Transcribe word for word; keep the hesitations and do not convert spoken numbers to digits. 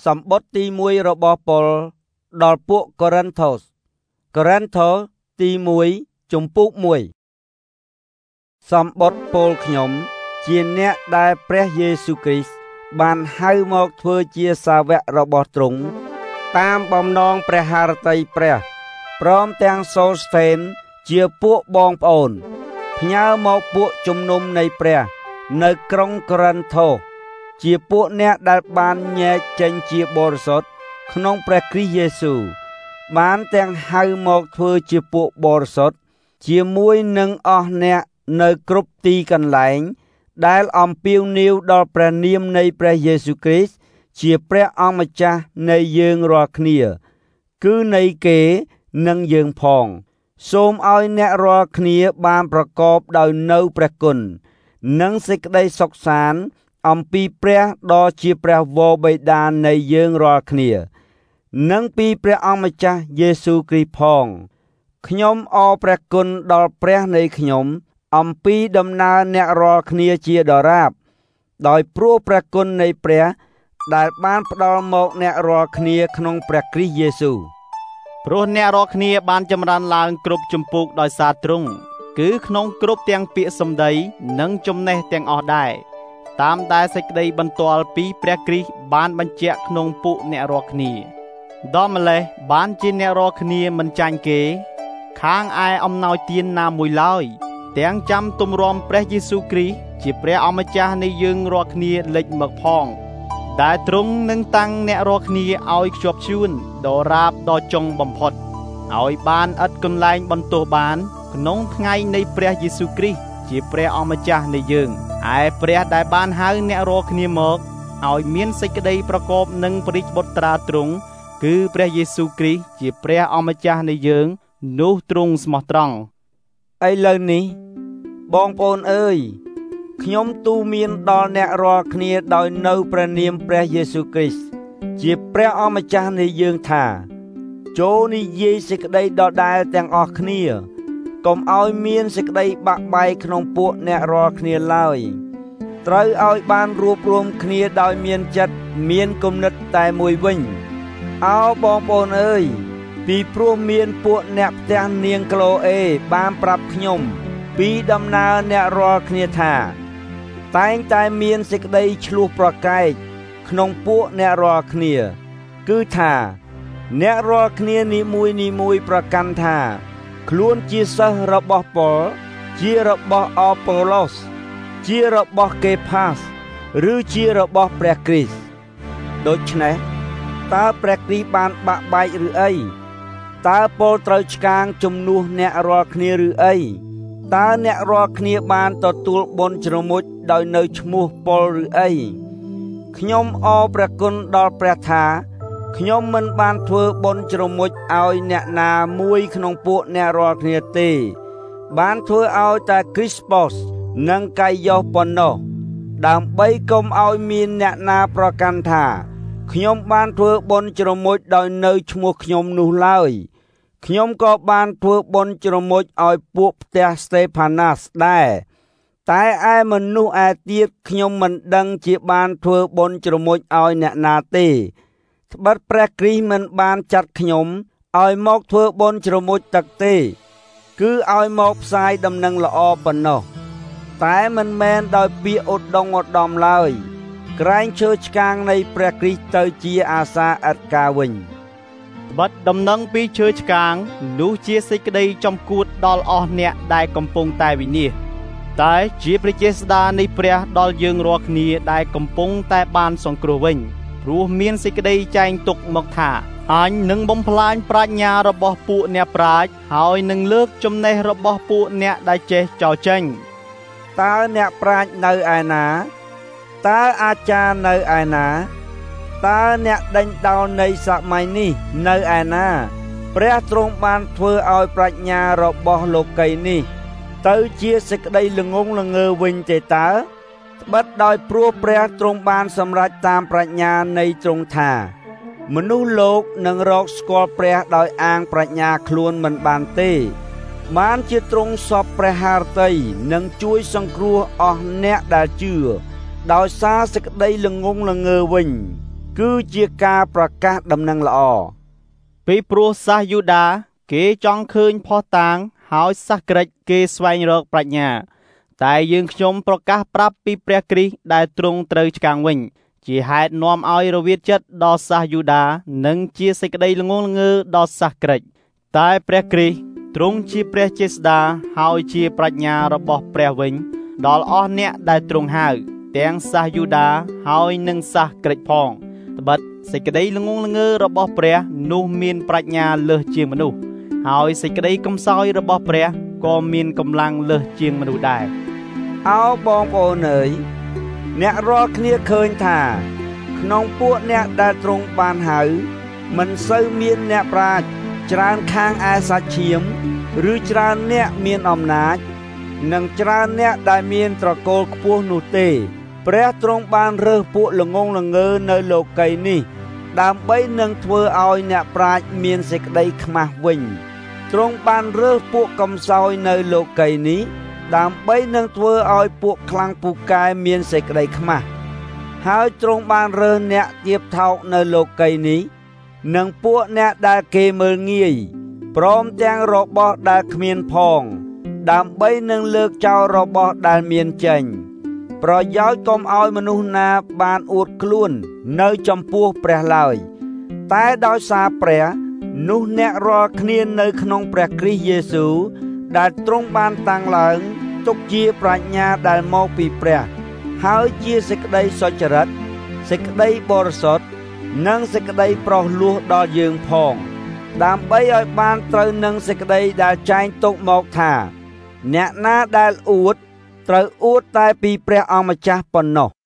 សម្បត្តិទីមួយរបស់ប៉ុលដល់ពួកកូរិនថូសកូរិនថូសទីមួយជំពូកមួយសម្បត្តិប៉ុលខ្ញុំជាអ្នកដែលព្រះយេស៊ូវគ្រីស្ទបានហៅមកធ្វើជាសាវករបស់ទ្រង់តាមបំណងព្រះハរតីព្រះព្រមទាំងសូស្ថេនជាពួកបងប្អូនផ្ញើមកពួកជំនុំនៃព្រះនៅក្រុងកូរិនថូសជាពួកអ្នកដែលបានញែកចេញជាបរិសុទ្ធក្នុងព្រះគ្រីស្ទយេស៊ូវបានទាំងហៅមកធ្វើជាពួកបរិសុទ្ធជាមួយនឹងអស់អ្នកនៅគ្រប់ទីកន្លែងដែលអំពាវនាវដល់ព្រះនាមនៃព្រះយេស៊ូវគ្រីស្ទជាព្រះអង្គម្ចាស់នៃយើងរាល់គ្នាគឺនៃគេនិងយើងផងសូមឲ្យអ្នករាល់គ្នាបានប្រកបដោយនៅព្រះគុណនិងសេចក្តីសុខសាន្តអំពីព្រះដ៏ជាព្រះវរបិតានៃយើងរាល់គ្នានិងពីព្រះអង្គម្ចាស់យេស៊ូវគ្រីស្ទផងខ្ញុំអរព្រះគុណដល់ព្រះនៃខ្ញុំអំពីដំណើរអ្នករាល់គ្នាជាដរាបដោយព្រោះព្រះគុណនៃព្រះដែលបានផ្ដល់មកអ្នករាល់គ្នាក្នុងព្រះគ្រីស្ទយេស៊ូវព្រោះអ្នករាល់គ្នាបានចម្រើនឡើងគ្រប់ជំពូកដោយសារទ្រង់គឺក្នុងគ្រប់ទាំងពាក្យសម្ដីនិងចំណេះទាំងអស់ដែរតាមដែលសេចក្តីបន្ទាល់ពីព្រះគ្រីស្ទបានបញ្ជាក់ក្នុងពួកអ្នករាល់គ្នាដល់ម្លេះបានជាអ្នករាល់គ្នាមិនចាញ់គេខាងឯអំណោយទានណាមួយឡើយទាំងចាំទម្រាំព្រះយេស៊ូវគ្រីស្ទជាព្រះអម្ចាស់នៃយើងរាល់គ្នាលេចមកផងដែលទ្រង់នឹងតាំងអ្នករាល់គ្នាឲ្យខ្ជាប់ខ្ជួនដល់រាបដល់ចុងបំផុតឲ្យបានឥតកន្លែងបន្ទោសបានក្នុងថ្ងៃនៃព្រះយេស៊ូវគ្រីស្ទជាព្រះអម្ចាស់នៃយើងឯព្រះដែលបានហៅអ្នករាល់គ្នាមកឲ្យមានសេចក្តីប្រកបនឹងព្រះរាជបុត្រាទ្រង់គឺព្រះយេស៊ូវគ្រីស្ទជាព្រះអម្ចាស់នៃយើងនោះទ្រង់ស្មោះត្រង់ឥឡូវនេះបងប្អូនអើយខ្ញុំទូន្មានដល់អ្នករាល់គ្នាដោយនៅព្រះនាមព្រះយេស៊ូវគ្រីស្ទជាព្រះអម្ចាស់នៃយើងថាចូលនិយាយសេចក្តីដដែលទាំងអស់គ្នាកុំឲ្យមានសេចក្តីបាក់បែកក្នុងពួកអ្នករាល់គ្នាឡើយត្រូវឲ្យបានរួបរวมគ្នាដោយមានចិត្តមានគំនិតតែមួយវិញអោបងប្អូនអើយពីព្រោះមានពួកអ្នកផ្ទះនាងក្លូអេបានប្រាប់ខ្ញុំពីដំណើរអ្នករាល់គ្នាថាតែងតែមានសេចក្តីឆ្លោះប្រកែកក្នុងពួកអ្នករាល់គ្នាគឺថាអ្នករាល់គ្នានីមួយនីមួយប្រកាន់ថាខ្លួនជាសិស្សរបស់ប៉ុលជារបស់អប៉ូឡូសជារបស់កេផាសឬជារបស់ព្រះគ្រីស្ទដូច្នេះតើព្រះគ្រីស្ទបានបាក់បែកឬអីតើប៉ុលត្រូវឆ្កាងជំនួសអ្នករាល់គ្នាឬអីតើអ្នករាល់គ្នាបានទទួលបុណ្យជ្រមុជដោយនៅឈ្មោះប៉ុលឬអីខ្ញុំអរព្រះគុណដល់ព្រះថាខ្ញុំមិនបានធ្វើបុណ្យជ្រមុជឲ្យអ្នកណាមួយក្នុងពួកអ្នករាល់គ្នាទេបានធ្វើឲ្យតែគ្រីស្ប៉ូសនិងកាយយ៉ូសប៉ុណ្ណោះដើម្បីកុំឲ្យមានអ្នកណាប្រកាន់ថាខ្ញុំបានធ្វើបុណ្យជ្រមុជដោយនៅឈ្មោះខ្ញុំនោះឡើយខ្ញុំក៏បានធ្វើបុណ្យជ្រមុជឲ្យពួកផ្ទះស្តេផាណាសដែរតែឯមនុស្សឯទៀតខ្ញុំមិនដឹងជាបានធ្វើបុណ្យជ្រមុជឲ្យអ្នកណាទេត្បិតព្រះគ្រីស្ទមិនបានចាត់ខ្ញុំឲ្យមកធ្វើបុណ្យជ្រមុជទឹកទេគឺឲ្យមកផ្សាយដំណឹងល្អប៉ុណ្ណោះតែមិនមែនដោយពាក្យឧត្តមឧត្តមឡើយក្រែងឈើឆ្កាងនៃព្រះគ្រីស្ទទៅជាអាសាឥតការវិញត្បិតដំណឹងពីឈើឆ្កាងនោះជាសេចក្តីចំគួតដល់អស់អ្នកដែលកំពុងតែវិនាសតែជាព្រះចេស្តានៃព្រះដល់យើងរាល់គ្នាដែលកំពុងតែបានសង្គ្រោះវិញព្រោះមានសេចក្តីចែងទុកមកថាអញនឹងបំផ្លាញប្រាជ្ញារបស់ពួកអ្នកប្រាជ្ញហើយនឹងលើកចំណេះរបស់ពួកអ្នកដែលចេះចោលចេញតើអ្នកប្រាជ្ញនៅឯណាតើអាចារ្យនៅឯណាតើអ្នកដេញដោលនៃសម័យនេះនៅឯណាព្រះទ្រង់បានធ្វើឲ្យប្រាជ្ញារបស់លោកីនេះទៅជាសេចក្តីល្ងងល្ងើវិញទេតើត្បិតដោយព្រោះព្រះទ្រង់បានសម្រេចតាមប្រាជ្ញានៃទ្រង់ថាមនុស្សលោកនឹងរកស្គាល់ព្រះដោយអាងប្រាជ្ញាខ្លួនមិនបានទេបានជាទ្រង់សពព្រះハរតីនឹងជួយសង្គ្រោះអស់អ្នកដែលជឿដោយសារសេចក្តីល្ងងល្ងើវិញគឺជាការប្រកាសដំណឹងល្អពីព្រោះសាសយូដាគេចង់ឃើញផុសតាងហើយសាសក្រិចគេស្វែងរកប្រាជ្ញាតែយើងខ្ញុំប្រកាសប្រាប់ពីព្រះគ្រីស្ទដែលទ្រង់ត្រូវឆ្កាងវិញជាហេតុនាំឲ្យរវិតចិត្តដល់សាសយូដានិងជាសេចក្តីល្ងងល្ងើដល់សាសក្រិចតែព្រះគ្រីស្ទទ្រង់ជាព្រះចេស្តាហើយជាប្រាជ្ញារបស់ព្រះវិញដល់អស់អ្នកដែលទ្រង់ហៅទាំងសាសយូដាហើយនិងសាសក្រិចផងត្បិតសេចក្តីល្ងងល្ងើរបស់ព្រះនោះមានប្រាជ្ញាលើសជាងមនុស្សហើយសេចក្តីកំសោយរបស់ព្រះក៏មានកម្លាំងលើសជាងមនុស្សដែរអោបងប្អូនអើយអ្នករាល់គ្នាឃើញថាក្នុងពួកអ្នកដែលទ្រង់បានហៅមិនសូវមានអ្នកប្រាជ្ញច្រើនខាងឯសាច់ឈាមឬច្រើនអ្នកមានអំណាចនិងច្រើនអ្នកដែលមានត្រកូលខ្ពស់នោះទេព្រះទ្រង់បានរើសពួកល្ងងល្ងើនៅលោកីយ៍នេះដើម្បីនឹងធ្វើឲ្យអ្នកប្រាជ្ញមានសេចក្តីខ្មាស់វិញទ្រង់បានរើសពួកកំសោយនៅលោកីយ៍នេះដើម្បីនឹងធ្វើឲ្យពួកខ្លាំងពូកែមានសេចក្តីខ្មាស់ហើយទ្រង់បានរើសអ្នកទាបថោកនៅលោកីយ៍នេះនិងពួកអ្នកដែលគេមើលងាយព្រមទាំងរបស់ដែលគ្មានផងដើម្បីនឹងលើកចោលរបស់ដែលមានចេញប្រយោជន៍កុំឲ្យមនុស្សណាបានអួតខ្លួននៅចំពោះព្រះឡើយតែដោយសារព្រះនោះអ្នករាល់គ្នានៅក្នុងព្រះគ្រីស្ទយេស៊ូវដែលទ្រង់បានតាំងឡើងទុកជាប្រាជ្ញាដែលមកពីព្រះហើយជាសេចក្តីសុចរិតសេចក្តីបរិសុទ្ធនិងសេចក្តីប្រោសលោះដល់យើងផងដើម្បីឲ្យបានត្រូវនឹងសេចក្តីដែលចែងទុកមកថាអ្នកណាដែលអួតត្រូវអួតតែពីព្រះអង្គម្ចាស់ប៉ុណ្ណោះ